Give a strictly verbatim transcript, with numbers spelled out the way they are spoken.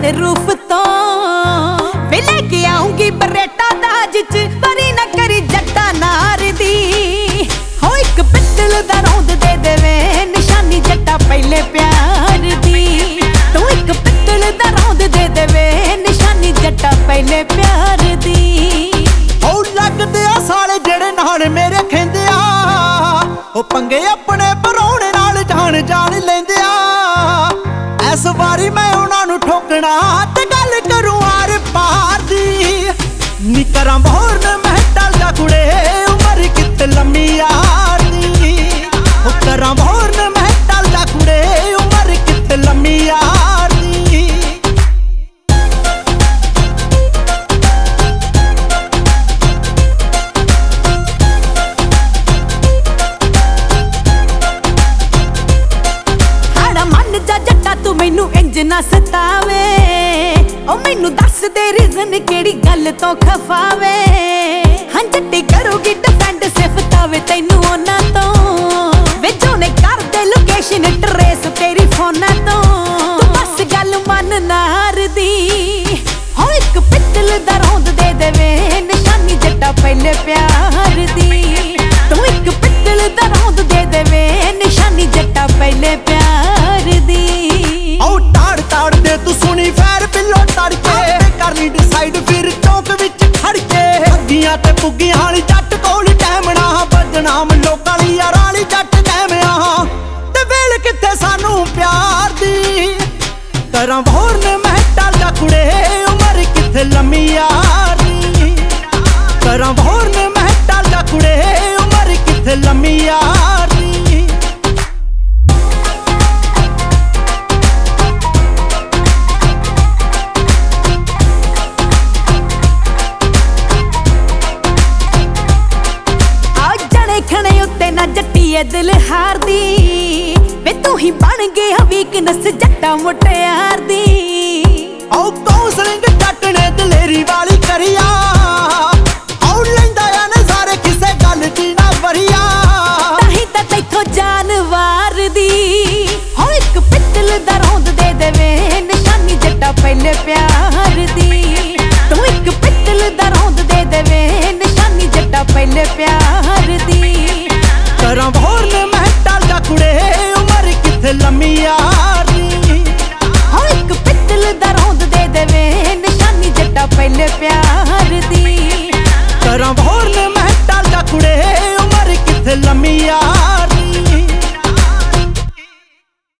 roof तो वे लेके आऊंगी बरेटा दाज च परी ना करी जट्टा नार दी हो एक पित्तल दा रौंद दे देवे निशानी जट्टा पहले प्यार दी तू एक पित्तल दा रौंद दे देवे निशानी जट्टा पहले प्यार दी ओ लगदे आ साले जेड़े नाल मेरे खेंदे आ ओ पंगे अपने भराउणे नाल जान जान लेंदे आ इस वारी मैं उन्हां नूं ठोकना ते गल करूं आर पार दी नी करां मोहर मैं टल जा कुड़े उमर कित लम्मी यार दी ओ करां मोहर मैं टल जा कुड़े उमर कित लम्मी यार दी हाड़ा मन जा जट्टा तू मैनू इंज ना सतावे ओ मैनू दस दे रीजन केड़ी गल तो खफावे हां जट्टी करोगी डिफेंड सिफतावे तैनू ओना तो वे जोने कर दे लोकेशन ट्रेस तेरी फोना तो तू बस गल मन नार दी हो एक पित्तल दा रौंद दे देवे निशानी जट्टा पहले प्यार दी तू एक पित्तल दा रौंद दे देवे निशानी जट्टा पहले प्यार दी ओ ताड़ ताड़ दे तू सुनी फैर पिलो तड़के करनी डिसाइड फिर चौक विच खड़ के हग्गियां ते पुग्गियां वाली जट कोल टैमना बदनाम लोकां दी यार वाली जट टैमिया ते वेल किथे सानू प्यार दी करा भोर ने मैं टल जा कुड़े उमर किथे लम्मी यार दी करा भोर ने मैं टल जा कुड़े उमर किथे लम्मी यार दी जट्टीए दिल हार दी वे तू ही बन गया वीकनेस जट्टा मुटियार दी ओ काउंसलिंग जट ने दलेरी वाली करिया ओ लैंदा आ नज़ारे किसे गल दी ना वरिया ताही तां तैथों जानवार दी हो एक पित्तल दा रौंद दे देवे निशानी जट्टा पहले प्यार दी तू एक पित्तल दा रौंद दे देवे निशानी जट्टा पहले प्यार दी करा भोर ने मैं टल जा कुड़े उमर किथे लम्मी यार दी हो एक पित्तल दा रौंद दे देवे निशानी जट्टा पहले प्यार